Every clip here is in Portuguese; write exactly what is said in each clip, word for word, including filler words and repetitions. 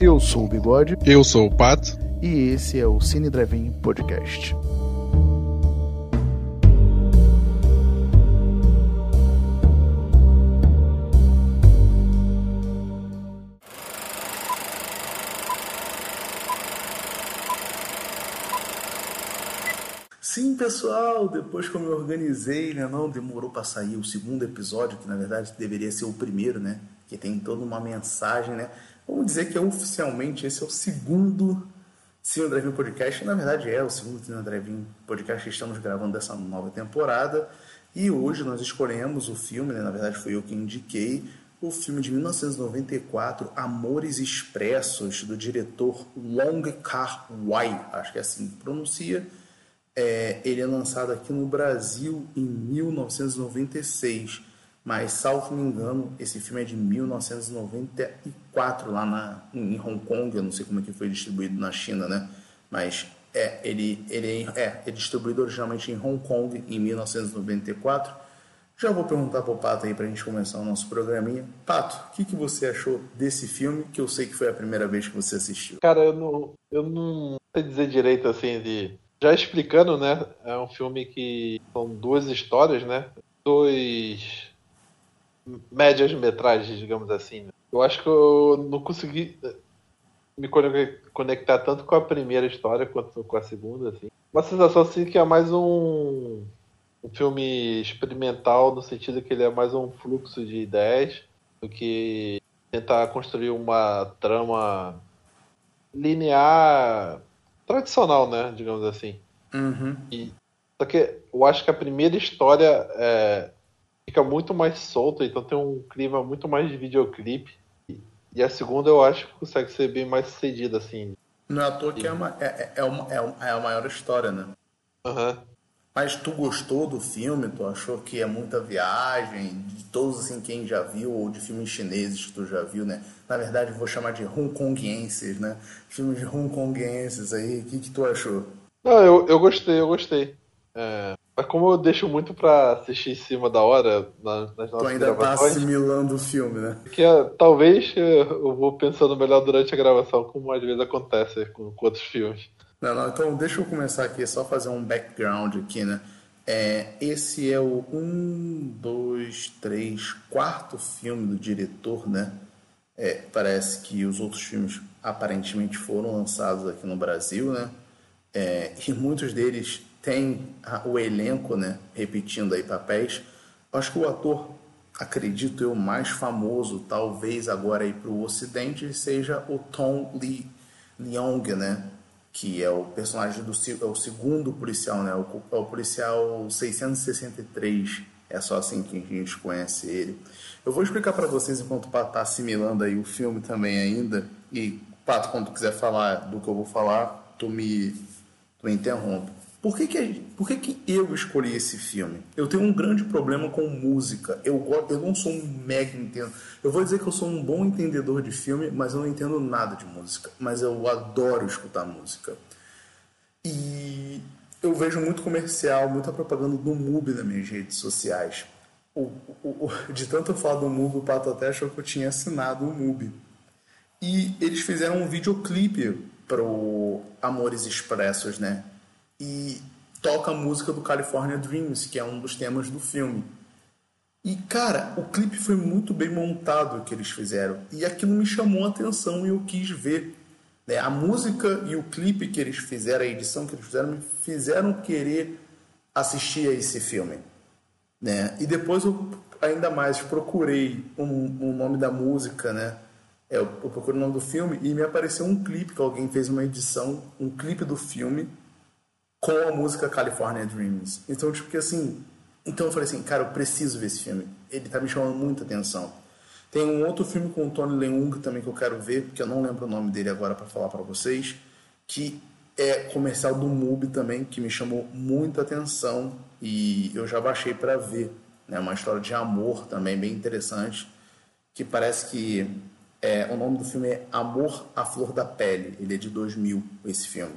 Eu sou o Bigode. Eu sou o Pato. E esse é o Cine Drive-In Podcast. Sim, pessoal, depois que eu me organizei, né, não demorou para sair o segundo episódio, que na verdade deveria ser o primeiro, né, que tem toda uma mensagem, né. Vamos dizer que oficialmente esse é o segundo Cine Drive-In Podcast, na verdade é o segundo Cine Drive-In Podcast que estamos gravando dessa nova temporada, e hoje nós escolhemos o filme, né, na verdade foi eu que indiquei, o filme de mil novecentos e noventa e quatro, Amores Expressos, do diretor Wong Kar-wai, acho que é assim que pronuncia. É, ele é lançado aqui no Brasil em mil novecentos e noventa e seis, mas, salvo me engano, esse filme é de mil novecentos e noventa e quatro, lá na, em Hong Kong. Eu não sei como é que foi distribuído na China, né? Mas é, ele, ele é, é distribuído originalmente em Hong Kong em mil novecentos e noventa e quatro. Já vou perguntar para o Pato aí para a gente começar o nosso programinha. Pato, o que, que você achou desse filme, que eu sei que foi a primeira vez que você assistiu? Cara, eu não, eu não sei dizer direito assim de... Já explicando, né? É um filme que são duas histórias, né? Dois médias metragens, digamos assim. Né? Eu acho que eu não consegui me conectar tanto com a primeira história quanto com a segunda, assim. Uma sensação assim que é mais um, um filme experimental, no sentido que ele é mais um fluxo de ideias do que tentar construir uma trama linear tradicional, né? Digamos assim. Uhum. E, só que eu acho que a primeira história é, fica muito mais solta, então tem um clima muito mais de videoclipe. E, e a segunda eu acho que consegue ser bem mais sucedida, assim. Não é à toa que é, uma, é, é, é uma, é, uma, é a maior história, né? Aham. Uhum. Mas tu gostou do filme? Tu achou que é muita viagem? De todos, assim, quem já viu, ou de filmes chineses que tu já viu, né? Na verdade, eu vou chamar de hongkonguenses, né? Filmes de hongkonguenses aí, o que, que tu achou? Não, eu, eu gostei, eu gostei. É, mas como eu deixo muito pra assistir em cima da hora na, nas Tu nossas ainda tá gravações, assimilando o filme, né? que é, talvez eu vou pensando melhor durante a gravação, como às vezes acontece com, com outros filmes. Não, não, então deixa eu começar aqui, só fazer um background aqui, né? É, esse é o um, dois, três, quarto filme do diretor, né? É, parece que os outros filmes aparentemente foram lançados aqui no Brasil, né? É, e muitos deles têm a, o elenco, né? Repetindo aí papéis. Acho que o ator, acredito eu, mais famoso, talvez agora aí para o Ocidente, seja o Tom Lee Leong, né? Que é o personagem do é o segundo policial, né? O, é o policial seiscentos e sessenta e três. É só assim que a gente conhece ele. Eu vou explicar para vocês enquanto o Pato tá assimilando aí o filme também ainda. E, Pato, quando tu quiser falar do que eu vou falar, tu me, tu me interrompe. Por que que, por que que eu escolhi esse filme? Eu tenho um grande problema com música. Eu, eu não sou um mega entendedor. Eu vou dizer que eu sou um bom entendedor de filme, mas eu não entendo nada de música. Mas eu adoro escutar música. E eu vejo muito comercial, muita propaganda do MUBI nas minhas redes sociais. O, o, o, de tanto eu falar do MUBI, o Pato até achou que eu tinha assinado o MUBI. E eles fizeram um videoclipe pro Amores Expressos, né? E toca a música do California Dreams, que é um dos temas do filme. E, cara, o clipe foi muito bem montado que eles fizeram. E aquilo me chamou a atenção e eu quis ver. Né? A música e o clipe que eles fizeram, a edição que eles fizeram, me fizeram querer assistir a esse filme. Né? E depois eu ainda mais procurei o um, um nome da música, né? Eu, eu procurei o nome do filme e me apareceu um clipe que alguém fez uma edição, um clipe do filme com a música California Dreams. Então, tipo, que assim... Então eu falei assim, cara, eu preciso ver esse filme. Ele tá me chamando muita atenção. Tem um outro filme com o Tony Leung também que eu quero ver, porque eu não lembro o nome dele agora para falar para vocês, que é comercial do MUBI também, que me chamou muita atenção e eu já baixei para ver. É uma história de amor também bem interessante, que parece que é, o nome do filme é Amor à Flor da Pele. Ele é de dois mil, esse filme.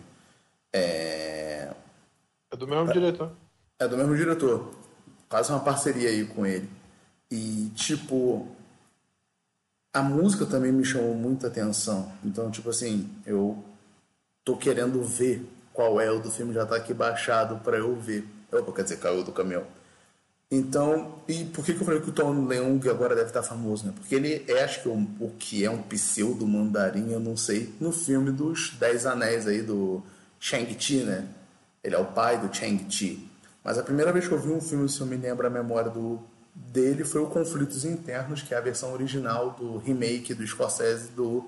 É... É do mesmo diretor. É do mesmo diretor. Quase uma parceria aí com ele. E, tipo... a música também me chamou muita atenção. Então, tipo assim, eu tô querendo ver qual é o do filme, já tá aqui baixado pra eu ver. Opa, quer dizer, caiu do caminhão. Então, e por que, que eu falei que o Tom Leung agora deve estar famoso, né? Porque ele é, acho que o, o que é um pseudo mandarim, eu não sei, no filme dos Dez Anéis aí, do Shang-Chi, né? Ele é o pai do Shang-Chi. Mas a primeira vez que eu vi um filme, se eu me lembro a memória do, dele, foi o Conflitos Internos, que é a versão original do remake do Scorsese do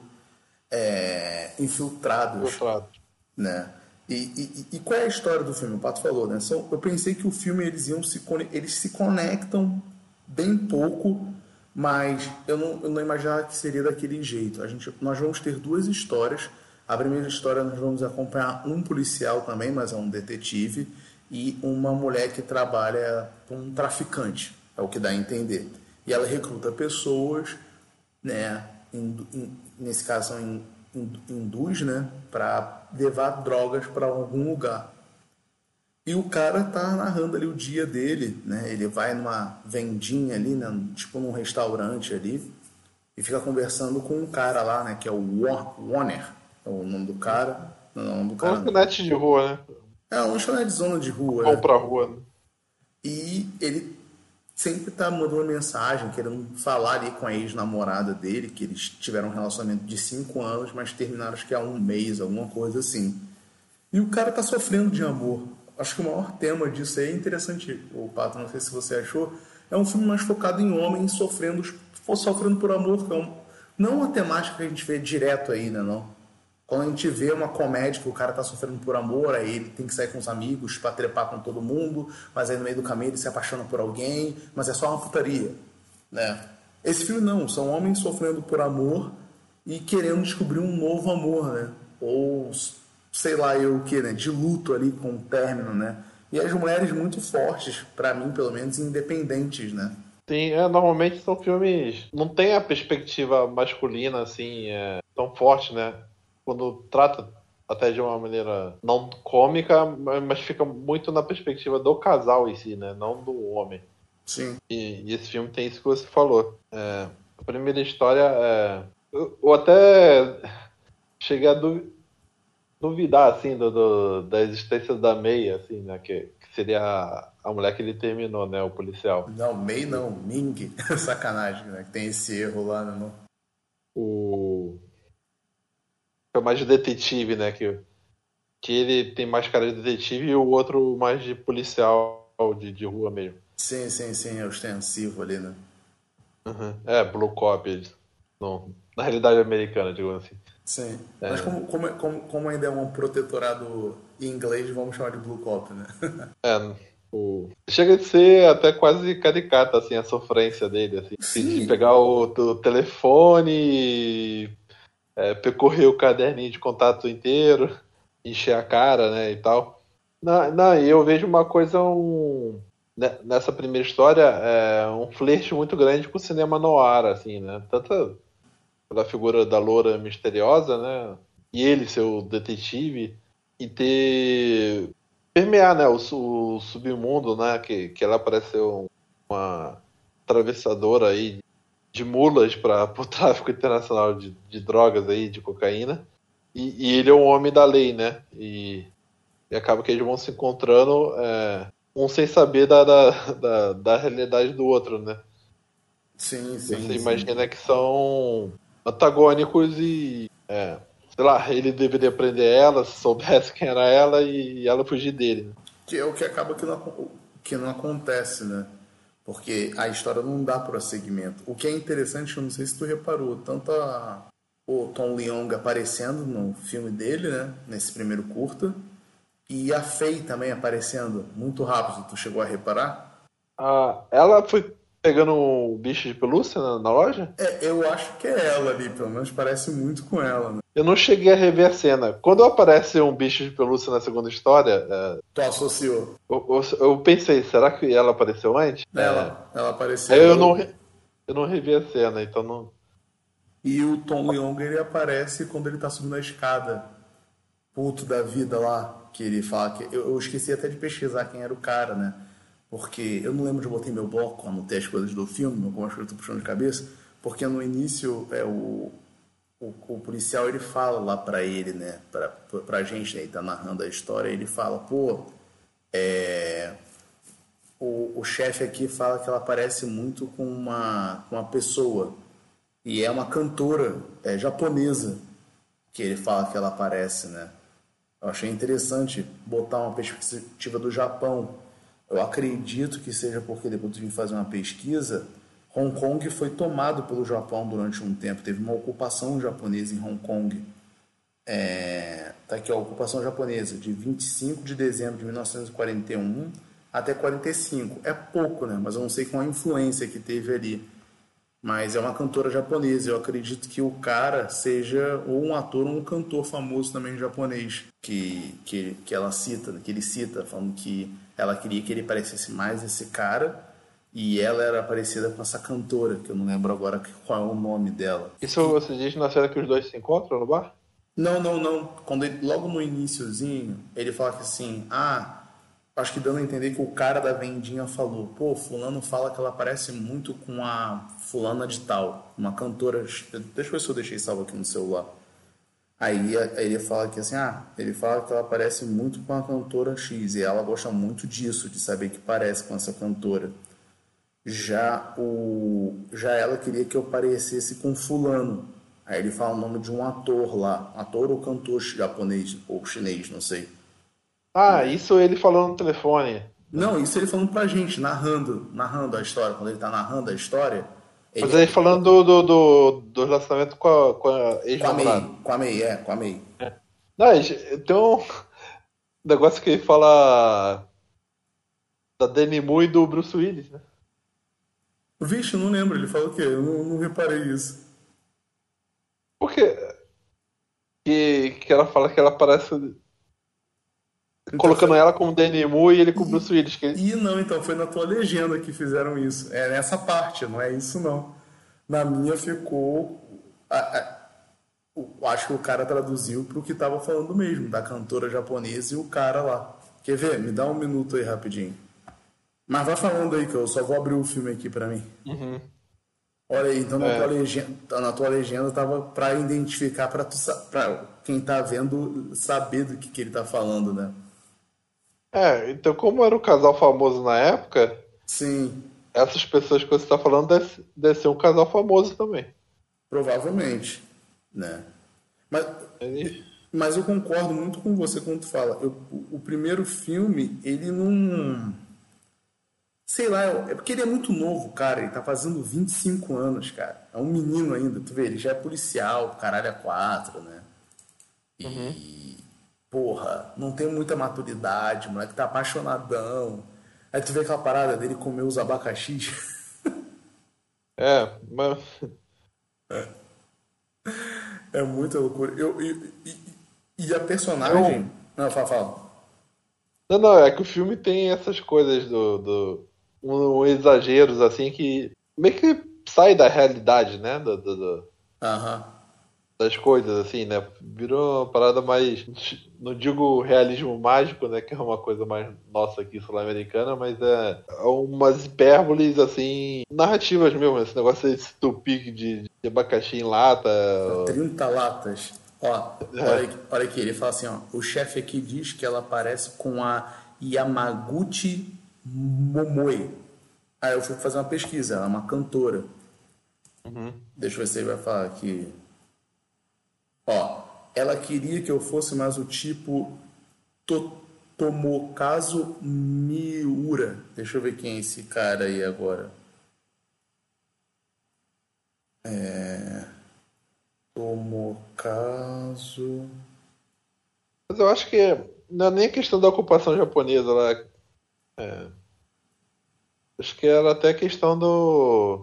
é, Infiltrados, Infiltrado. né? E, e, e qual é a história do filme? O Pato falou, né? Só, eu pensei que o filme eles iam se eles se conectam bem pouco, mas eu não, eu não imaginava que seria daquele jeito. A gente, nós vamos ter duas histórias. A primeira história nós vamos acompanhar um policial também, mas é um detetive, e uma mulher que trabalha com um traficante, é o que dá a entender. E ela recruta pessoas, né? In, in, nesse caso são in, induz, né, para levar drogas para algum lugar. E o cara tá narrando ali o dia dele, né? Ele vai numa vendinha ali, né, tipo num restaurante ali, e fica conversando com um cara lá, né, que é o Warner, é o nome do cara. Não, não, o nome do cara não. Lanchonete de rua, né? É uma lanchonete zona de rua, Vão né? pra rua, né? E ele sempre tá mandando mensagem, querendo falar ali com a ex-namorada dele, que eles tiveram um relacionamento de cinco anos, mas terminaram acho que há um mês, alguma coisa assim. E o cara tá sofrendo de amor. Acho que o maior tema disso aí é interessante, o Pato, não sei se você achou, é um filme mais focado em homens sofrendo, sofrendo por amor, que é um, não uma temática que a gente vê direto aí, né, não? Quando a gente vê uma comédia que o cara tá sofrendo por amor, aí ele tem que sair com os amigos pra trepar com todo mundo, mas aí no meio do caminho ele se apaixona por alguém, mas é só uma putaria, né? Esse filme não, são homens sofrendo por amor e querendo descobrir um novo amor, né? Ou sei lá eu o que, né? De luto ali com o término, né? E as mulheres muito fortes, pra mim pelo menos, independentes, né? Sim, é, normalmente são filmes. Não tem a perspectiva masculina assim, é, tão forte, né? Quando trata até de uma maneira não cômica, mas fica muito na perspectiva do casal em si, né? Não do homem. Sim. E, e esse filme tem isso que você falou. É, a primeira história é. Eu, eu até cheguei a du- duvidar, assim, do, do- da existência da May, assim, né? Que, que seria a, a mulher que ele terminou, né? O policial. Não, Mei não, Ming. Sacanagem, né? Que tem esse erro lá, né? Não? O. É mais de detetive, né? Que, que ele tem mais cara de detetive e o outro mais de policial de, de rua mesmo. Sim, sim, sim, é ostensivo ali, né? Uhum. É, Blue Cop. Não, na realidade americana, digamos assim. Sim. Mas É, como, como, como, como ainda é um protetorado em inglês, vamos chamar de Blue Cop, né? é, o... Chega de ser até quase caricata, assim, a sofrência dele, assim. De Sim, pegar o, o telefone, é, percorrer o caderninho de contato inteiro, encher a cara, né, e tal. Não, não, e eu vejo uma coisa, um... né, nessa primeira história, é um flerte muito grande com o cinema noir, assim, né? Tanto pela figura da loura misteriosa, né? E ele ser o detetive e ter permear, né, o, su- o submundo, né, que, que ela parece ser um- uma atravessadora aí de mulas para o tráfico internacional de, de drogas aí, de cocaína. E, e ele é um homem da lei, né? E, e acaba que eles vão se encontrando, é, um sem saber da, da, da, da realidade do outro, né? sim, Você sim, sim. imagina que são antagônicos e, é, sei lá, ele deveria prender ela, se soubesse quem era ela, e ela fugir dele, né? Que é o que acaba que não, que não acontece, né? Porque a história não dá prosseguimento. O que é interessante, eu não sei se tu reparou, tanto a, o Tom Leong aparecendo no filme dele, né? Nesse primeiro curta, e a Faye também aparecendo muito rápido. Tu chegou a reparar? Ah, ela foi pegando o bicho de pelúcia na, na loja? É, eu acho que é ela ali, pelo menos parece muito com ela, né? Eu não cheguei a rever a cena. Quando aparece um bicho de pelúcia na segunda história, é, Tu associou. eu, eu- eu pensei, será que ela apareceu antes? É, Ela, ela aí apareceu. eu não, Eu, re- eu não revi a cena, então não. e o Tom Leong ele aparece quando ele tá subindo a escada, puto da vida lá, que ele fala que. Eu, eu esqueci até de pesquisar quem era o cara, né? Porque eu não lembro de eu botei meu bloco, anotei as coisas do filme, algumas coisas eu tô puxando de cabeça. Porque no início é o, o, o policial ele fala lá pra ele, né? Pra, pra gente, né? Ele tá narrando a história, ele fala, pô, é, o, o chefe aqui fala que ela parece muito com uma, com uma pessoa. E é uma cantora é, japonesa que ele fala que ela parece, né? Eu achei interessante botar uma perspectiva do Japão. Eu acredito que seja porque depois de fazer uma pesquisa, Hong Kong foi tomado pelo Japão durante um tempo. Teve uma ocupação japonesa em Hong Kong. É, tá aqui, ó, a ocupação japonesa, de vinte e cinco de dezembro de mil novecentos e quarenta e um até quarenta e cinco. É pouco, né? Mas eu não sei qual a influência que teve ali. Mas é uma cantora japonesa. Eu acredito que o cara seja ou um ator ou um cantor famoso também japonês. Que, que, que ela cita, que ele cita, falando que ela queria que ele parecesse mais esse cara. E ela era parecida com essa cantora, que eu não lembro agora qual é o nome dela. Isso E, você diz na cena que os dois se encontram no bar? não, não, não. Quando ele, logo no iniciozinho, ele fala que assim, ah, acho que dando a entender que o cara da vendinha falou, pô, fulano fala que ela parece muito com a fulana de tal, uma cantora, deixa eu ver se eu deixei salvo aqui no celular. Aí, aí ele fala que assim, ah, ele fala que ela parece muito com a cantora X, e ela gosta muito disso, de saber que parece com essa cantora. Já, o, já ela queria que eu parecesse com fulano. Aí ele fala o nome de um ator lá, ator ou cantor japonês ou chinês, não sei. Ah, isso ele falou no telefone. Não, isso ele falando pra gente, narrando, narrando a história. Quando ele tá narrando a história, Mas ele aí é falando do, do, do, do relacionamento com a, com a com a Mei, ex-namorada. com a Mei, é, com a Mei. Não, tem um negócio que ele fala da Demi Moore e do Bruce Willis, né? Vixe, eu não lembro, ele falou o quê? Eu não, não reparei isso. Porque que, que ela fala que ela parece Então colocando foi. ela como Demi Moore e ele com o E, Bruce Willis. Que... e não, então foi na tua legenda que fizeram isso. É nessa parte, não é isso não. Na minha ficou. A, a, o- acho que o cara traduziu pro que tava falando mesmo, da cantora japonesa e o cara lá. Quer ver? Me dá um minuto aí rapidinho. Mas vai falando aí que eu só vou abrir o filme aqui pra mim. Uhum. Olha aí, então na tua É, legenda, na tua legenda tava para identificar para para quem tá vendo saber do que, que ele tá falando, né? é, então como era o casal famoso na época, Sim, essas pessoas que você está falando deve, deve ser um casal famoso também. provavelmente, né? Mas, Ele- mas eu concordo muito com você quando tu fala. Eu, o, o primeiro filme, ele não. Sei lá, é porque ele é muito novo, cara. Ele tá fazendo vinte e cinco anos, cara. É um menino ainda, tu vê, ele já é policial, caralho, é quatro, né? Uhum. Porra, não tem muita maturidade, o moleque tá apaixonadão. Aí tu vê aquela parada dele comer os abacaxis. É, mas É muita loucura. Eu, e, e, e a eu, personagem. Não, fala, fala. não, não, é que o filme tem essas coisas do, do um, um exageros assim que meio que sai da realidade, né? Do, do- do- Aham. das coisas assim, né? Virou uma parada mais, não digo realismo mágico, né? Que é uma coisa mais nossa aqui sul-americana, mas é umas hipérboles assim narrativas mesmo. Esse negócio desse tupi de, de abacaxi em lata. trinta latas. Ó, olha, É, aqui- olha aqui, ele fala assim, ó. O chefe aqui diz que ela parece com a Yamaguchi Momoe. Aí eu fui fazer uma pesquisa, ela é uma cantora. uhum. Deixa eu ver se ele vai falar aqui. Ó, ela queria que eu fosse mais o tipo To- Tomokazu Miura. Deixa eu ver quem é esse cara aí agora. Tomokazu. Mas eu acho que não é nem a questão da ocupação japonesa lá. É, acho que era até a questão do,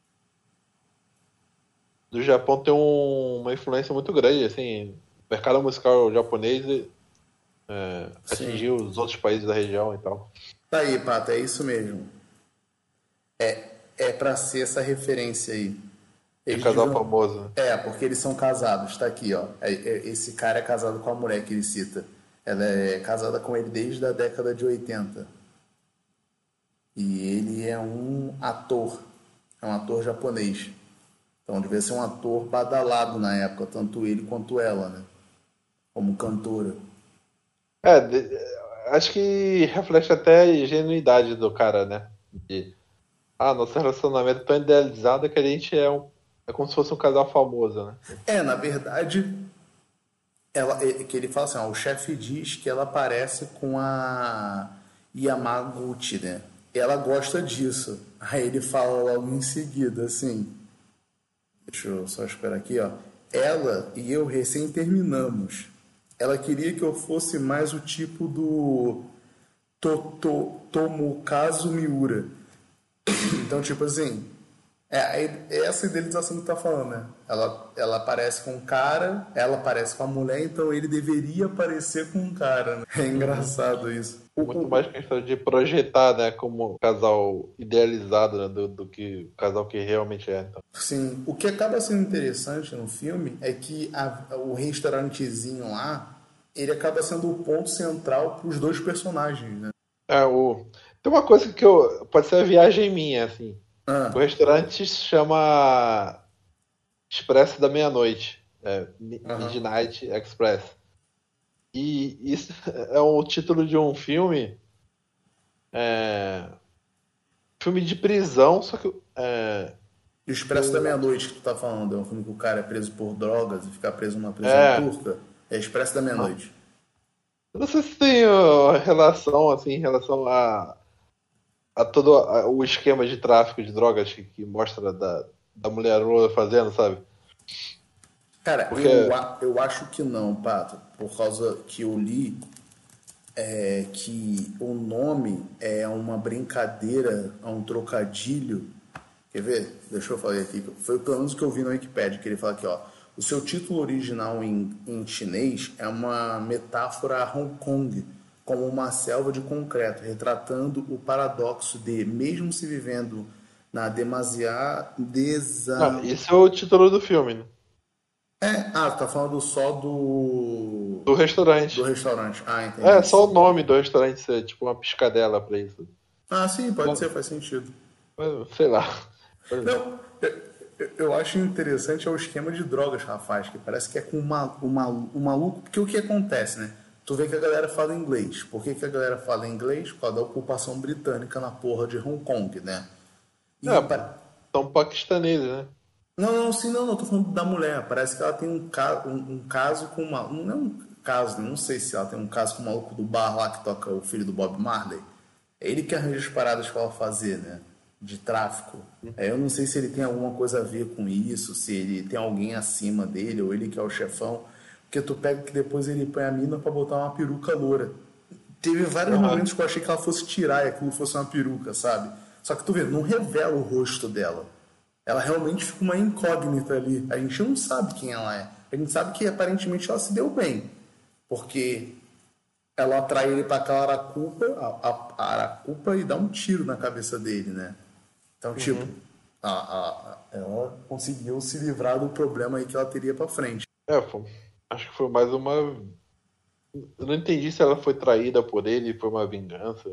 do Japão ter um- uma influência muito grande, assim, o mercado musical japonês é, Sim. atingiu os outros países da região e tal. Tá aí, Pato, é isso mesmo. É pra ser essa referência aí. De Eles casal deviam. famoso, né? É, porque eles são casados, tá aqui, ó. É- é- esse cara é casado com a mulher que ele cita. Ela é casada com ele desde a década de oitenta. E ele é um ator. É um ator japonês. Então devia ser um ator badalado na época, tanto ele quanto ela, né? Como cantora. É, de- acho que reflete até a ingenuidade do cara, né? De, ah, nosso relacionamento é tão idealizado que a gente é um, é como se fosse um casal famoso, né? É, na verdade, ela, é, que ele fala assim, ó, o chefe diz que ela parece com a Yamaguchi, né? Ela gosta disso. Aí ele fala logo em seguida, assim, deixa eu só esperar aqui, ó. Ela e eu recém terminamos. Ela queria que eu fosse mais o tipo do Toto, Tomokazu Miura. Então, tipo assim, é, é essa idealização que tu tá falando, né? Ela, ela aparece com um cara, ela aparece com a mulher, então ele deveria aparecer com um cara, né? É Uhum. engraçado isso. O, Muito o, mais questão de projetar, né, como um casal idealizado, né, do, do que o casal que realmente é. Então. sim, o que acaba sendo interessante no filme é que a, o restaurantezinho lá, ele acaba sendo o ponto central para os dois personagens, né? É, o... Tem uma coisa que eu. Pode ser a viagem minha, assim. O Ah, restaurante se chama Expresso da Meia-Noite. É, Mi- aham. Midnight Express. E isso é o título de um filme. É, filme de prisão, só que. É, E o que Expresso da um, Meia-Noite que tu tá falando, é um filme que o cara é preso por drogas e fica preso numa prisão é. turca. É Expresso da Meia-Noite. Eu não sei se tem ó, relação, assim, em relação a, a todo a- o esquema de tráfico de drogas que, que mostra da, da mulher Lula fazendo, sabe? Cara, eu, Porque. a- eu acho que não, Pato, por causa que eu li é que o nome é uma brincadeira, é um trocadilho. Quer ver? Deixa eu falar aqui. Foi pelo menos o que eu vi no Wikipedia, que ele fala aqui, ó. O seu título original em, em chinês é uma metáfora a Hong Kong, como uma selva de concreto, retratando o paradoxo de, mesmo se vivendo na demasiada Não, desa... esse é o título do filme, né? É, ah, tá falando só do Do do restaurante. restaurante. Ah, É, entendi. só o nome do restaurante ser tipo uma piscadela pra isso. Ah, sim, pode ser, Não, faz sentido. mas, sei lá. Não, eu, eu- eu acho interessante é o esquema de drogas, rapaz, que parece que é com uma, uma, um maluco. Porque o que acontece, né? Tu vê que a galera fala inglês. Por que, que a galera fala inglês? Por causa da ocupação britânica na porra de Hong Kong, né? E É, pa- são paquistaneses, né? não, não, sim, não, não, tô falando da mulher. Parece que ela tem um, ca... um, um caso com uma. Não é um caso, né? Não sei se ela tem um caso com o maluco do bar lá que toca o filho do Bob Marley. É ele que arranja as paradas pra ela fazer, né? De tráfico. É, eu não sei se ele tem alguma coisa a ver com isso, se ele tem alguém acima dele, ou ele que é o chefão. Porque tu pega que depois ele põe a mina pra botar uma peruca loura. Teve vários Aham. momentos que eu achei que ela fosse tirar e aquilo fosse uma peruca, sabe? Só que tu vê, não revela o rosto dela. Ela realmente fica uma incógnita ali. A gente não sabe quem ela é. A gente sabe que aparentemente ela se deu bem. Porque ela atrai ele para aquela aracupa, a, a, a aracupa e dá um tiro na cabeça dele, né? Então, tipo, Uhum. a, a, a- ela conseguiu se livrar do problema aí que ela teria para frente. É, foi- acho que foi mais uma. Eu não entendi se ela foi traída por ele, foi uma vingança.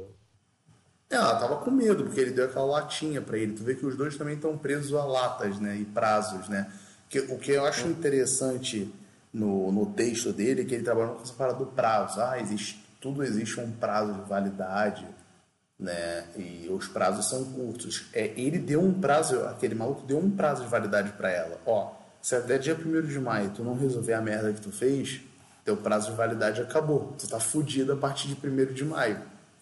É, ela tava com medo, porque ele deu aquela latinha para ele. Tu vê que os dois também estão presos a latas, né? E prazos, né? Que, o que eu acho interessante no, no texto dele é que ele trabalha com essa parada do prazo. Ah, existe, tudo existe um prazo de validade, né? E os prazos são curtos. É, ele deu um prazo, aquele maluco deu um prazo de validade para ela. Ó, se até dia primeiro de maio tu não resolver a merda que tu fez, teu prazo de validade acabou. Tu tá fudido a partir de primeiro de maio,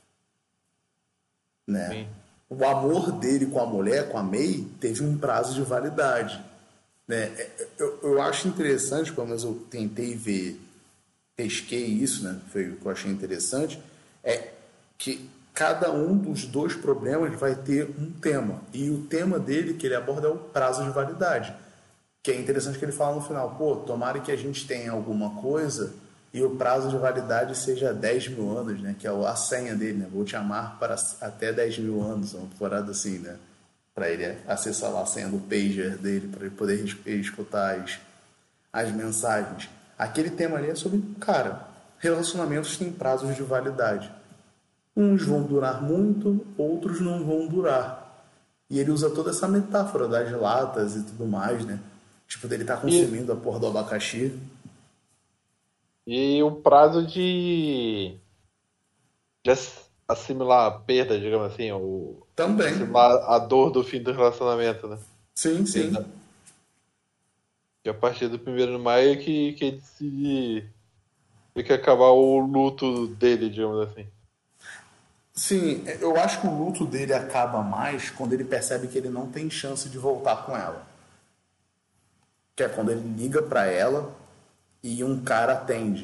né? Sim. O amor dele com a mulher, com a May, teve um prazo de validade, né? Eu, eu acho interessante, pelo menos eu tentei ver, pesquei isso, né? Foi o que eu achei interessante, é que cada um dos dois problemas vai ter um tema. E o tema dele que ele aborda é o prazo de validade. Que é interessante que ele fala no final, pô, tomara que a gente tenha alguma coisa e o prazo de validade seja dez mil anos, né? Que é a senha dele, né? Vou te amar para até dez mil anos, uma parada assim, né? Para ele acessar lá a senha do pager dele, para ele poder escutar as, as mensagens. Aquele tema ali é sobre, cara, relacionamentos têm prazos de validade. Uns vão durar muito, outros não vão durar. E ele usa toda essa metáfora das latas e tudo mais, né? Tipo, dele tá E, consumindo a porra do abacaxi. e o prazo de, de ass- assimilar a perda, digamos assim, o, Também. assimilar a dor do fim do relacionamento, né? Sim, Ele dá- sim. que a partir do primeiro de maio é que, que ele decide tem que acabar o luto dele, digamos assim. Sim, eu acho que o luto dele acaba mais quando ele percebe que ele não tem chance de voltar com ela. Que é quando ele liga pra ela e um cara atende.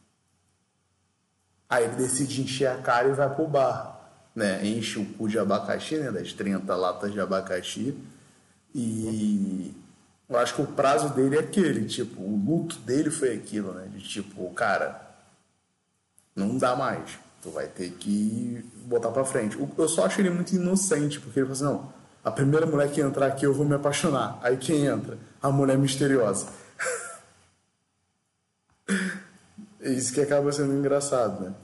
Aí ele decide encher a cara e vai pro bar, né? Enche o cu de abacaxi, né? Das trinta latas de abacaxi. E eu acho que o prazo dele é aquele, tipo, o luto dele foi aquilo, né? De tipo, cara, não dá mais. Tu vai ter que botar pra frente. Eu só acho ele muito inocente, porque ele fala assim, não, a primeira mulher que entrar aqui eu vou me apaixonar. Aí quem entra? A mulher misteriosa. É isso que acaba sendo engraçado, né?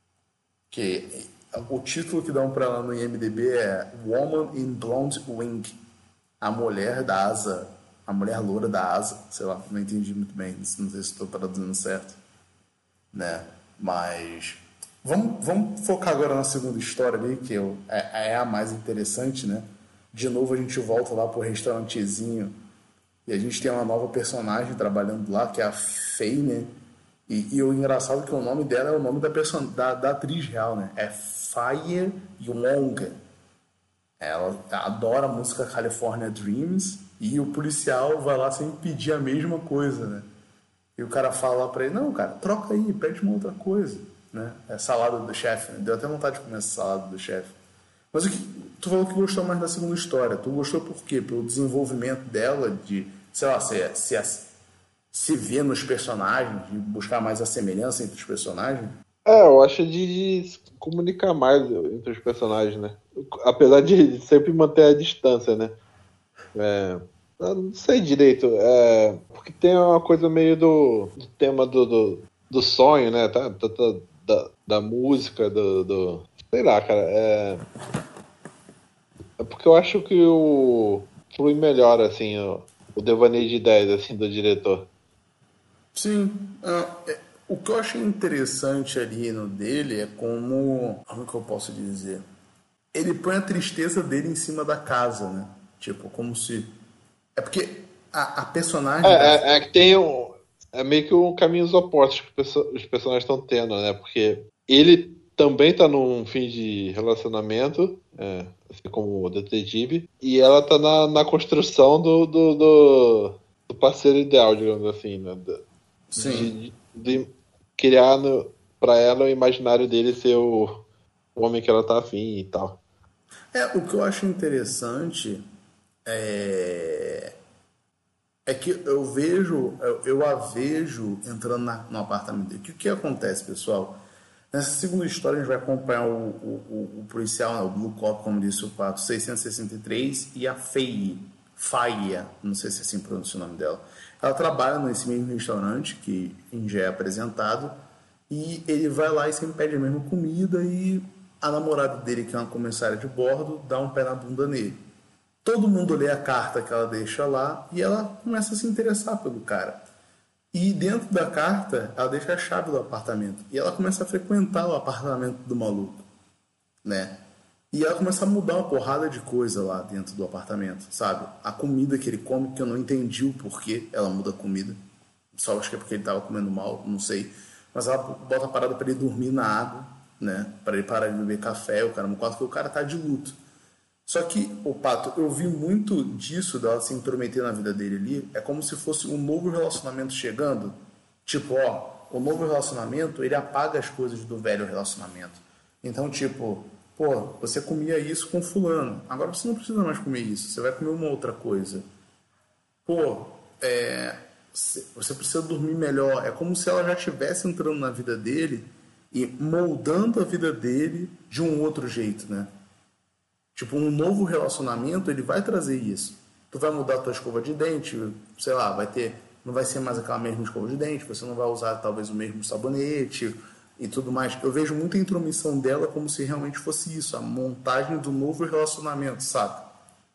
Que o título que dão pra ela no I M D B é Woman in Blonde Wing. A mulher da asa. A mulher loura da asa. Sei lá, não entendi muito bem. Não sei se estou traduzindo certo. Né? Mas vamos, vamos focar agora na segunda história ali, que eu, é, é a mais interessante, né? De novo a gente volta lá pro restaurantezinho e a gente tem uma nova personagem trabalhando lá, que é a Faye, né? E, e o engraçado é que o nome dela é o nome da, person... da, da atriz real, né? É Fire Young. Ela adora a música California Dreams e o policial vai lá sempre pedir a mesma coisa, né? E o cara fala pra ele, não, cara, troca aí, pede uma outra coisa, né? É salada do chefe, né? Deu até vontade de comer essa salada do chefe. Mas o que, tu falou que gostou mais da segunda história. Tu gostou por quê? Pelo desenvolvimento dela, de, sei lá, se, se, se ver nos personagens, de buscar mais a semelhança entre os personagens? É, eu acho de, de se comunicar mais entre os personagens, né? Apesar de sempre manter a distância, né? É, eu não sei direito, é, porque tem uma coisa meio do, do tema do, do, do sonho, né? Tá, tá, tá, da, da música, do, do. Sei lá, cara. É, é porque eu acho que o flui melhor, assim, o, o devaneio de ideias, assim, do diretor. Sim. Ah, é, o que eu achei interessante ali no dele é como. Como que eu posso dizer? Ele põe a tristeza dele em cima da casa, né? Tipo, como se. É porque a, a É, personagem da. é, é que tem um. É meio que um caminhos opostos que perso- os personagens estão tendo, né? Porque ele também tá num fim de relacionamento, é, assim como o detetive, e ela tá na, na construção do, do, do, do parceiro ideal, digamos assim, né? Da- Sim. De, de, de criar no, pra ela o imaginário dele ser o, o homem que ela tá afim e tal. É, o que eu acho interessante é, é que eu vejo, eu, eu a vejo entrando na, no apartamento dele. O que, que acontece, pessoal? Nessa segunda história, a gente vai acompanhar o, o, o, o policial, né, o Blue Cop, como disse o Pato, seiscentos e sessenta e três, e a Faye, Faia, não sei se é assim pronuncia o nome dela. Ela trabalha nesse mesmo restaurante que já é apresentado, e ele vai lá e sempre pede a mesma comida, e a namorada dele, que é uma comissária de bordo, dá um pé na bunda nele. Todo mundo lê a carta que ela deixa lá e ela começa a se interessar pelo cara. E dentro da carta, ela deixa a chave do apartamento. E ela começa a frequentar o apartamento do maluco, né? E ela começa a mudar uma porrada de coisa lá dentro do apartamento, sabe? A comida que ele come, que eu não entendi o porquê ela muda a comida. Só acho que é porque ele tava comendo mal, não sei. Mas ela bota a parada para ele dormir na água, né? Para ele parar de beber café, o cara no quarto, porque o cara tá de luto. Só que, o Pato, eu vi muito disso dela se intrometer na vida dele ali. É como se fosse um novo relacionamento chegando. Tipo, ó, o novo relacionamento, ele apaga as coisas do velho relacionamento. Então, tipo, pô, você comia isso com fulano. Agora você não precisa mais comer isso. Você vai comer uma outra coisa. Pô, é, você precisa dormir melhor. É como se ela já estivesse entrando na vida dele e moldando a vida dele de um outro jeito, né? Tipo, um novo relacionamento, ele vai trazer isso. Tu vai mudar a tua escova de dente, sei lá, vai ter, não vai ser mais aquela mesma escova de dente, você não vai usar talvez o mesmo sabonete e tudo mais. Eu vejo muita intromissão dela como se realmente fosse isso, a montagem do novo relacionamento, sabe?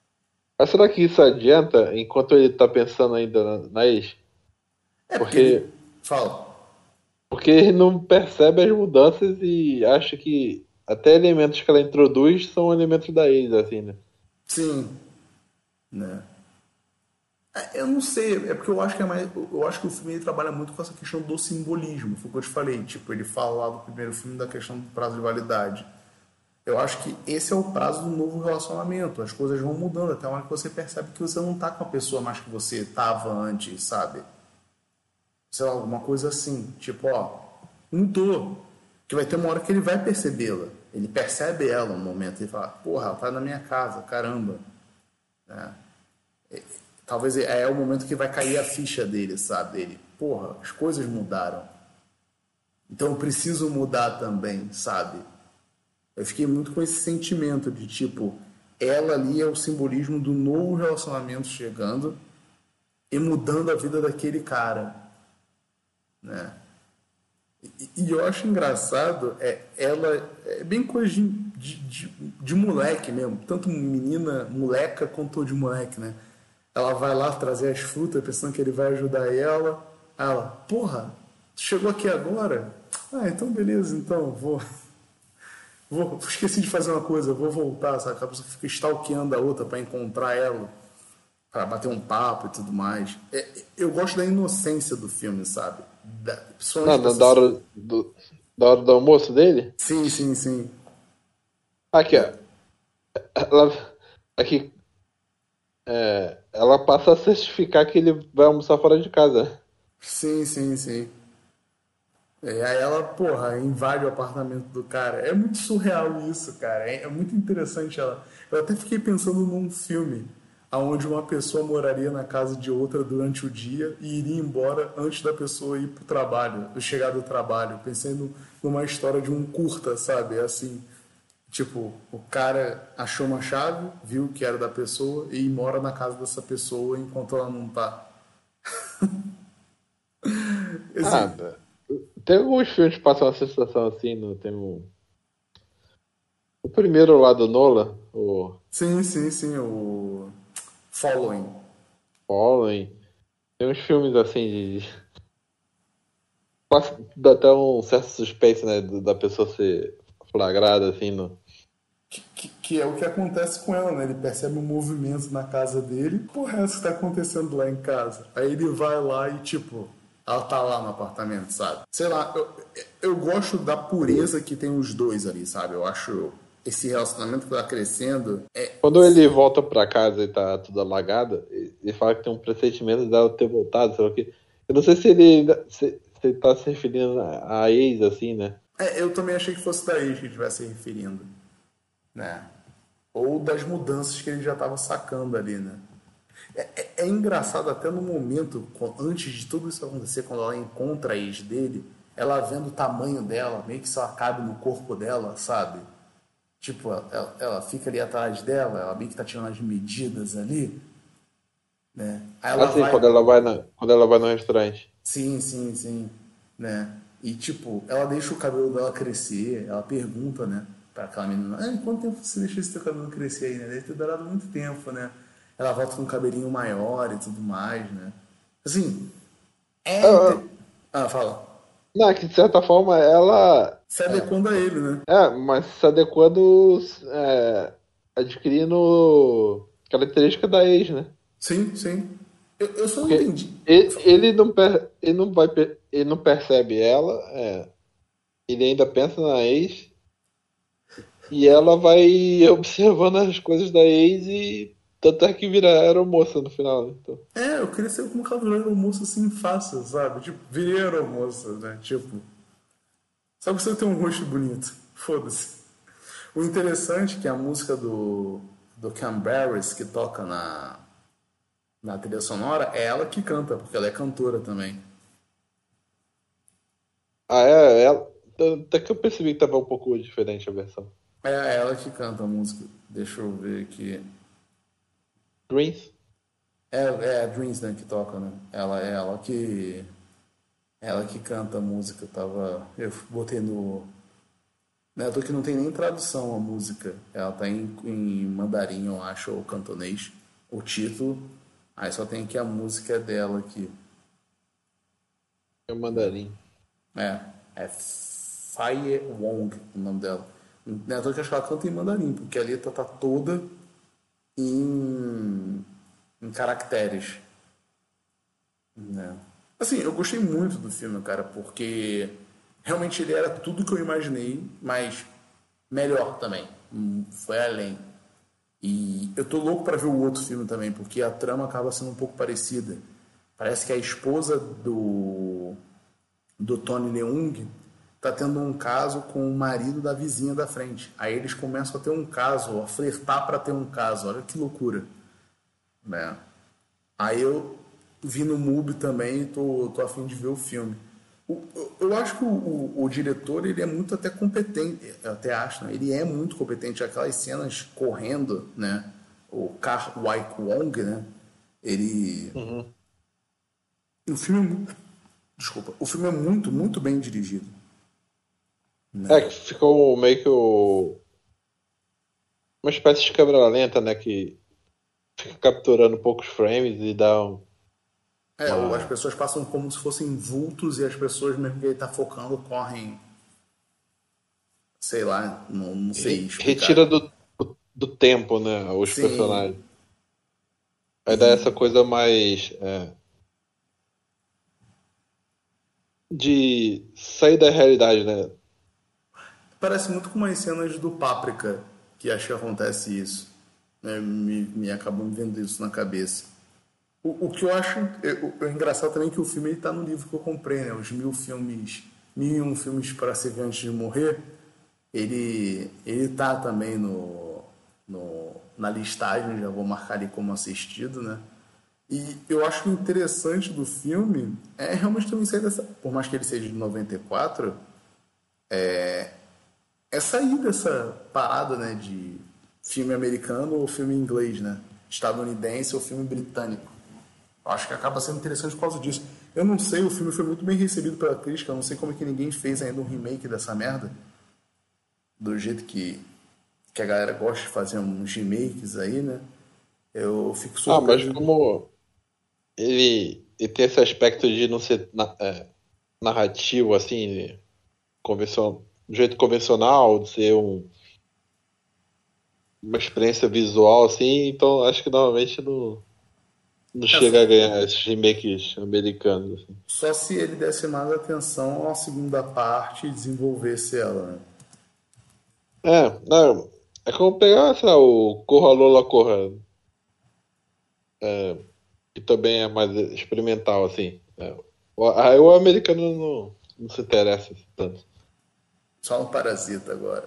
Mas será que isso adianta enquanto ele tá pensando ainda na, na ex? É porque Porque, ele fala, porque ele não percebe as mudanças e acha que até elementos que ela introduz são elementos da ex, assim, né? sim, né? É, eu não sei, é porque eu acho que é mais, eu acho que o filme ele trabalha muito com essa questão do simbolismo, foi o que eu te falei, tipo, ele fala lá do primeiro filme da questão do prazo de validade. Eu acho que esse é o prazo do novo relacionamento. As coisas vão mudando até a hora que você percebe que você não tá com a pessoa mais que você tava antes, sabe? Sei lá, alguma coisa assim. Tipo, ó, mudou. Que vai ter uma hora que ele vai percebê-la. Ele percebe ela no momento e fala, porra, ela tá na minha casa, caramba. Talvez é é o momento que vai cair a ficha dele, sabe? Ele, porra, as coisas mudaram. Então eu preciso mudar também, sabe? Eu fiquei muito com esse sentimento de tipo, ela ali é o simbolismo do novo relacionamento chegando e mudando a vida daquele cara, né? E, e eu acho engraçado, é, ela é bem coisa de, de, de, de moleque mesmo, tanto menina, moleca, quanto de moleque, né? Ela vai lá trazer as frutas pensando que ele vai ajudar ela. Aí ela, porra, chegou aqui agora? Ah, então beleza, então vou. Vou, esqueci de fazer uma coisa, vou voltar, sabe? A pessoa fica stalkeando a outra para encontrar ela, para bater um papo e tudo mais. É, eu gosto da inocência do filme, sabe? Da, Não, principalmente não, da dessa. hora do, da hora do almoço dele? Sim, sim, sim. Aqui, ó. Ela, aqui, é, ela passa a certificar que ele vai almoçar fora de casa. Sim, sim, sim. E aí ela, porra, invade o apartamento do cara. É muito surreal isso, cara. É, é muito interessante ela. Eu até fiquei pensando num filme onde uma pessoa moraria na casa de outra durante o dia e iria embora antes da pessoa ir pro trabalho, chegar do trabalho. Pensei no, numa história de um curta, sabe? Assim, tipo, o cara achou uma chave, viu que era da pessoa e mora na casa dessa pessoa enquanto ela não tá. Ah, Assim, tem alguns filmes que passam uma sensação assim, no, tem um, o primeiro lá do Nolan, o sim, sim, sim, o Following. Fallen, tem uns filmes assim de. Passa, dá até um certo suspense, né, do- da pessoa ser flagrada assim no. Que, que, que é o que acontece com ela, né? Ele percebe um movimento na casa dele. Porra, é essa que tá acontecendo lá em casa. Aí ele vai lá e, tipo, ela tá lá no apartamento, sabe? Sei lá, eu, eu gosto da pureza que tem os dois ali, sabe? Eu acho esse relacionamento que tá crescendo. É. Quando ele volta pra casa e tá tudo alagado, ele fala que tem um pressentimento dela ter voltado, sei lá o quê. Eu não sei se ele ainda- se, se ele tá se referindo à à ex, assim, né? É, eu também achei que fosse daí que ele estivesse se referindo, né? Ou das mudanças que ele já tava sacando ali, né? É, é- é engraçado até no momento, co- antes de tudo isso acontecer, quando ela encontra a ex dele, ela vendo o tamanho dela, meio que só cabe no corpo dela, sabe? Tipo, ela, ela fica ali atrás dela, ela meio que tá tirando as medidas ali, né? Aí ela Assim, vai. quando ela vai na, quando ela vai no restaurante. Sim, sim, sim, né? E tipo, ela deixa o cabelo dela crescer, ela pergunta, né, pra aquela menina, ah, quanto tempo você deixou esse teu cabelo crescer aí, né? Deve ter durado muito tempo, né? Ela volta com um cabelinho maior e tudo mais, né? Assim, é. Ah, Inte... ah, Ah, fala. não, que de certa forma ela. Se adequando a ele, né? É, mas se adequando, é, adquirindo característica da ex, né? Sim, sim. Eu, eu só não Porque entendi. ele, ele não, per- ele não vai, per- ele não percebe ela, é, ele ainda pensa na ex e ela vai observando as coisas da ex e tanto é que vira aeromoça no final, né? Então, É, eu queria ser como aquela virou almoço assim fácil, sabe? Tipo, virei almoço, né? Tipo, só que você tem um rosto bonito. Foda-se. O interessante é que a música do, do Cam Barris, que toca na, na trilha sonora, é ela que canta, porque ela é cantora também. ah, é, ela, até que eu percebi que tava um pouco diferente a versão. É ela que canta a música. Deixa eu ver aqui. Dreams? É, é a Dreams, né, que toca, né? Ela é ela que. Ela que canta a música. Tava. Eu botei no. Né, tô que não tem nem tradução a música. Ela tá em, em mandarim, eu acho, ou cantonês. o título. Aí só tem aqui a música dela aqui. É o mandarim. É, é Faye Wong o nome dela. Não é à toa que acho que ela canta em mandarim, porque a letra tá toda em, em caracteres. Né? Assim, eu gostei muito do filme, cara, porque realmente ele era tudo que eu imaginei, mas melhor também. Hum, Foi além. E eu tô louco pra ver o outro filme também, porque a trama acaba sendo um pouco parecida. Parece que a esposa do, do Tony Leung tá tendo um caso com o marido da vizinha da frente. Aí eles começam a ter um caso, a flertar pra ter um caso. Olha que loucura. Né? Aí eu vi no Mubi também e tô, tô a fim de ver o filme. O, eu, eu acho que o, o, o diretor ele é muito até competente, eu até acho, né? Ele é muito competente. Aquelas cenas correndo, né? O Kar Wai Kwong, né? Ele. Uhum. O filme é muito. Desculpa. O filme é muito, muito bem dirigido. É Né? que ficou meio que o... uma espécie de câmera lenta, né? Que fica capturando poucos frames e dá um- É, as uma. pessoas passam como se fossem vultos e as pessoas, mesmo que ele tá focando, correm. Sei lá, não, não sei re- Retira explicar. do, do, do tempo, né? Os Sim. personagens. Aí dá essa E coisa mais. É, de sair da realidade, né? parece muito com umas cenas do Páprica, que acho que acontece isso. Né? Me, me acabou me vendo isso na cabeça. O, o que eu acho é, o, é engraçado também é que o filme está no livro que eu comprei, né? Os mil filmes, mil e um filmes para se ver antes de morrer. Ele, ele tá também no, no, na listagem, já vou marcar ali como assistido, né? E eu acho que o interessante do filme é realmente também sair dessa. Por mais que ele seja de noventa e quatro, é sair dessa parada, né, de filme americano ou filme inglês, né? Estadunidense ou filme britânico. Eu acho que acaba sendo interessante por causa disso. Eu não sei, o filme foi muito bem recebido pela crítica, eu não sei como é que ninguém fez ainda um remake dessa merda. Do jeito que, que a galera gosta de fazer uns remakes aí, né? Eu fico Ah, mas surpreso. como ele, ele tem esse aspecto de não ser na- é, narrativo, assim, convencional, do jeito convencional, de ser um, uma experiência visual, assim, então acho que normalmente não, não É, chega a ganhar esses remakes americanos. Assim. só se ele desse mais atenção à segunda parte e desenvolvesse ela, né? É, não, é como pegar, sei lá, o Corra Lola Corra, que também é mais experimental, assim. É. O- Aí o americano não, não se interessa tanto. Só no Parasita agora.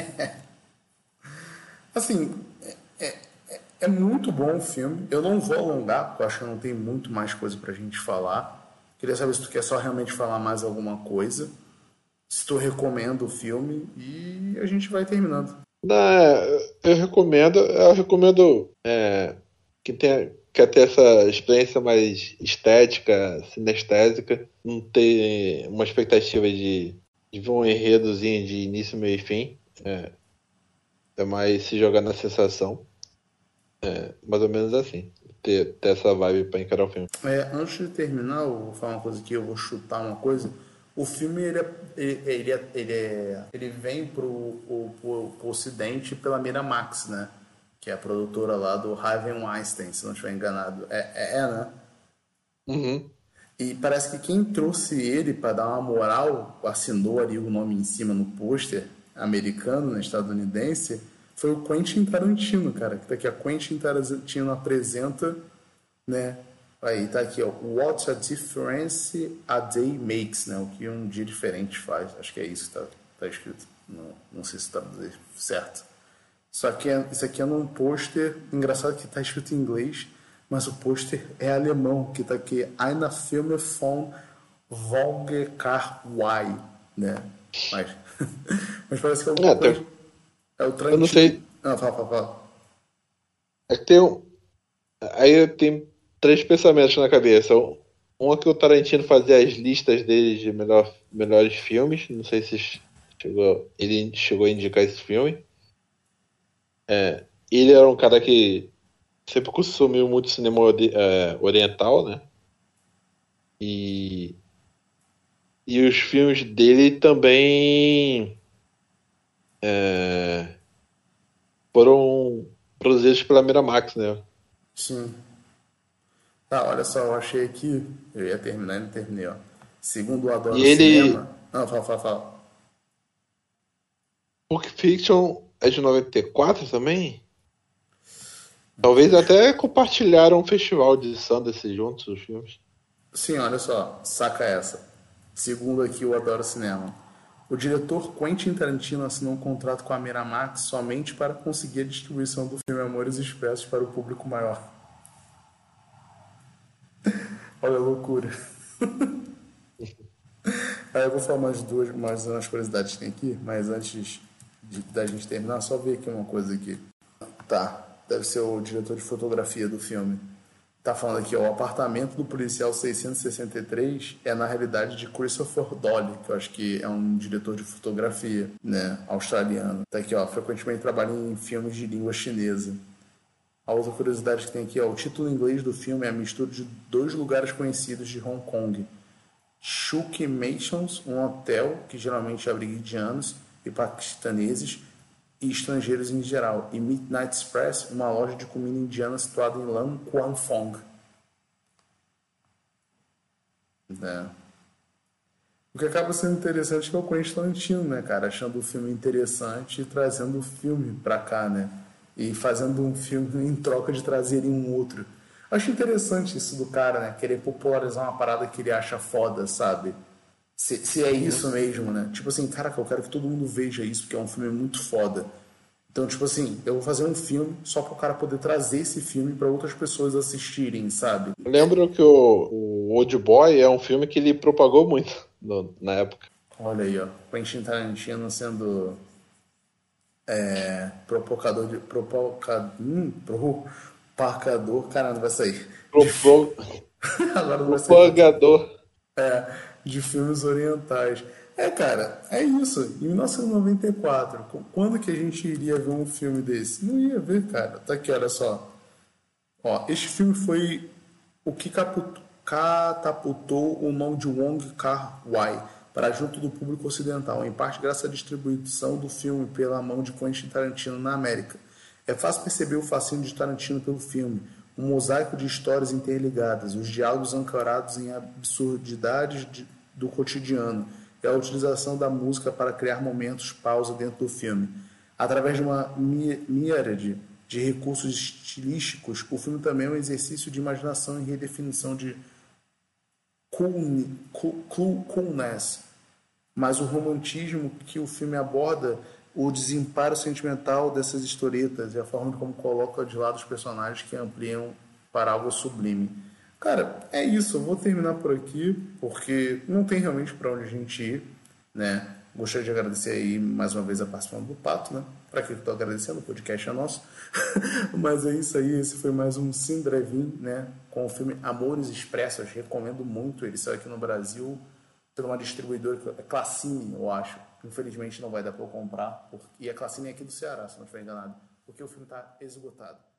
Assim, é muito bom o filme. Eu não vou alongar, porque eu acho que não tem muito mais coisa pra gente falar. Queria saber se tu quer só realmente falar mais alguma coisa. Se tu recomenda o filme e a gente vai terminando. Não, é, eu recomendo, eu recomendo é, que tenha, quer ter essa experiência mais estética, sinestésica, não ter uma expectativa de, de ver um enredozinho de início, meio e fim. É, é mais se jogar na sensação, mais ou menos assim. Ter, ter essa vibe pra encarar o filme. É, antes de terminar, eu vou falar uma coisa aqui, eu vou chutar uma coisa. O filme ele, é, ele, ele, é, ele, é, ele vem pro, o, pro, pro ocidente pela Miramax, né? Que é a produtora lá do Harvey Weinstein, se não estiver enganado. É, é, é, né? Uhum. E parece que quem trouxe ele para dar uma moral, assinou ali o nome em cima no pôster americano, né, estadunidense, foi o Quentin Tarantino, cara. Que daqui a Quentin Tarantino apresenta, né? Aí tá aqui, ó. What a difference a day makes, né? O que um dia diferente faz. Acho que é isso que tá, tá escrito. Não, não sei se tá certo. Só que é- isso aqui é num pôster, engraçado que tá escrito em inglês, mas o pôster é alemão, que tá aqui, Eine Filme von Volker Y, né? Mas, mas parece que é o, É, Quentin- tem- é o eu não Tarantino. sei. Ah, fala, fala, fala. É que tem um, aí eu tenho três pensamentos na cabeça. Um um é que o Tarantino fazia as listas dele de melhor, melhores filmes. Não sei se chegou, ele chegou a indicar esse filme. Ele era um cara que sempre consumiu muito cinema ori- é, oriental, né? E, e os filmes dele também é, foram produzidos pela Miramax, né? Sim. Tá, olha só, eu achei aqui. Eu ia terminar e não terminei, ó. Segundo o E Adoro ele, Cinema. Não, fala, fala, fala. Pulp Fiction é de noventa e quatro também? Talvez até compartilharam um festival de Sundance juntos, os filmes. Sim, olha só, saca essa. Segundo aqui o Adoro Cinema. O diretor Quentin Tarantino assinou um contrato com a Miramax somente para conseguir a distribuição do filme Amores Expressos para o público maior. Olha a loucura. Aí eu vou falar mais duas, mais umas curiosidades que tem aqui, mas antes de, da gente terminar, só ver aqui uma coisa aqui. Tá, deve ser o diretor de fotografia do filme. Tá falando aqui, ó, o apartamento do policial seiscentos e sessenta e três é na realidade de Christopher Dolly, que eu acho que é um diretor de fotografia, né, australiano. Tá aqui, ó, frequentemente trabalha em filmes de língua chinesa. A outra curiosidade que tem aqui, ó, o título em inglês do filme é a mistura de dois lugares conhecidos de Hong Kong. Chuk Mansions, um hotel que geralmente abriga indianos e paquistaneses e estrangeiros em geral, e Midnight Express, uma loja de comida indiana situada em Lam Kwang Fong. Né? O que acaba sendo interessante é que é o Quentin Tarantino, né, cara, achando o filme interessante e trazendo o filme pra cá, né, e fazendo um filme em troca de trazerem um outro. Acho interessante isso do cara, né, querer popularizar uma parada que ele acha foda, sabe? Se, se é Uhum. isso mesmo, né? Tipo assim, caraca, eu quero que todo mundo veja isso, porque é um filme muito foda. Então, tipo assim, eu vou fazer um filme só para o cara poder trazer esse filme para outras pessoas assistirem, sabe? Eu lembro que o, o Old Boy é um filme que ele propagou muito no- na época. Olha aí, ó. Quentin Tarantino sendo é, propocador de. Provoca, hum, propagador. Caramba, vai sair. De, Pro, pro- agora não vai sair português. propagador. É, de filmes orientais. É, cara, é isso. Em mil novecentos e noventa e quatro, quando que a gente iria ver um filme desse? Não ia ver, cara. Tá aqui, olha só. Ó, este filme foi o que caputo- catapultou o nome de Wong Kar-wai para junto do público ocidental, em parte graças à distribuição do filme pela mão de Quentin Tarantino na América. É fácil perceber o fascínio de Tarantino pelo filme, um mosaico de histórias interligadas, os diálogos ancorados em absurdidades de- do cotidiano e a utilização da música para criar momentos pausa dentro do filme. Através de uma miríade de recursos estilísticos, o filme também é um exercício de imaginação e redefinição de coolness, mas o romantismo que o filme aborda, o desemparo sentimental dessas historietas e a forma como coloca de lado os personagens que ampliam para algo sublime. Cara, é isso. Eu vou terminar por aqui, porque não tem realmente para onde a gente ir, né? Gostaria de agradecer aí mais uma vez a participação do Pato, né? Para que eu estou agradecendo, o podcast é nosso. Mas é isso aí, esse foi mais um Cine Drive-In, né? Com o filme Amores Expressos. Recomendo muito, ele saiu aqui no Brasil por uma distribuidora, é Classine, eu acho. Infelizmente não vai dar para eu comprar, porque... e a Classine é aqui do Ceará, se não estiver enganado, porque o filme está esgotado.